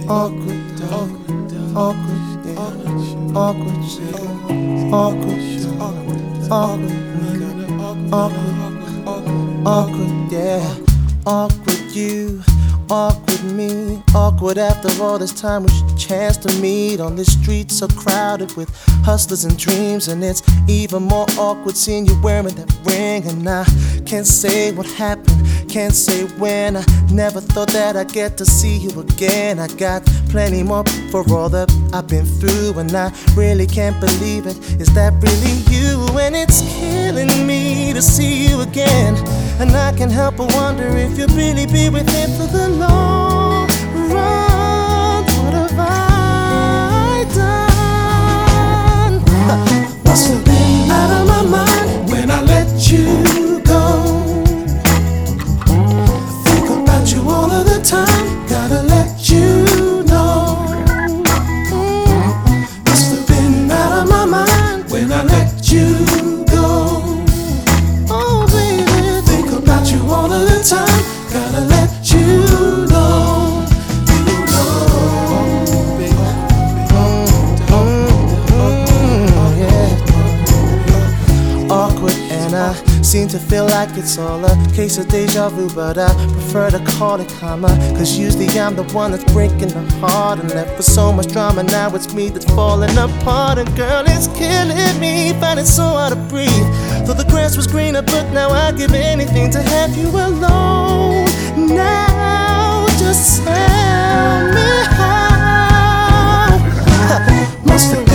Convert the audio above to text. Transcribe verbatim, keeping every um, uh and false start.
awkward, awkward, awkward, yeah. awkward, yeah. awkward, awkward, awkward, awkward, yeah. Awkward you, awkward me, awkward after all this time we should chance to meet on this street so crowded with hustlers and dreams. And it's even more awkward seeing you wearing that ring, and I can't say what happened, can't say when. I never thought that I'd get to see you again. I got plenty more for all that I've been through, and I really can't believe it. Is that really you? And it's killing me to see you again, and I can't help but wonder if you'll really be with him for the long run. What have I done? Must have been out of my mind when I let you go. Think about you all of the time, gotta let you know. Mm. Must have been out of my mind when I let you go. Oh baby, think about you all of the time, gotta let you know. You know, baby. Mm, yeah. Awkward, and I seem to feel like it's all a case of deja vu, but I prefer to call it karma, cause usually I'm the one that's breaking the heart and left with so much drama. Now it's me that's falling apart, and girl, it's killing me, finding so hard to breathe. Though the grass was greener, but now I'd give anything to have you alone. Now just tell me how. Must have